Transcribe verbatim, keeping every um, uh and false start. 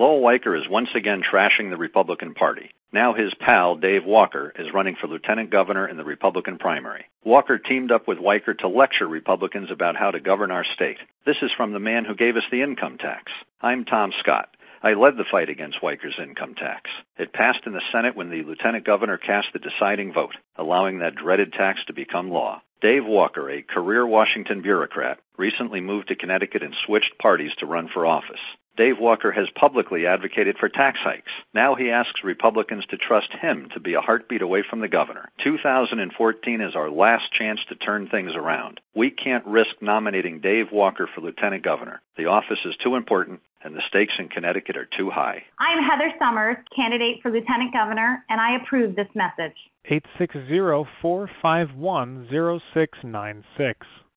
Lowell Weicker is once again trashing the Republican Party. Now his pal, Dave Walker, is running for lieutenant governor in the Republican primary. Walker teamed up with Weicker to lecture Republicans about how to govern our state. This is from the man who gave us the income tax. I'm Tom Scott. I led the fight against Weicker's income tax. It passed in the Senate when the lieutenant governor cast the deciding vote, allowing that dreaded tax to become law. Dave Walker, a career Washington bureaucrat, recently moved to Connecticut and switched parties to run for office. Dave Walker has publicly advocated for tax hikes. Now he asks Republicans to trust him to be a heartbeat away from the governor. two thousand fourteen is our last chance to turn things around. We can't risk nominating Dave Walker for lieutenant governor. The office is too important, and the stakes in Connecticut are too high. I'm Heather Summers, candidate for lieutenant governor, and I approve this message. eight six zero, four five one, zero six nine six.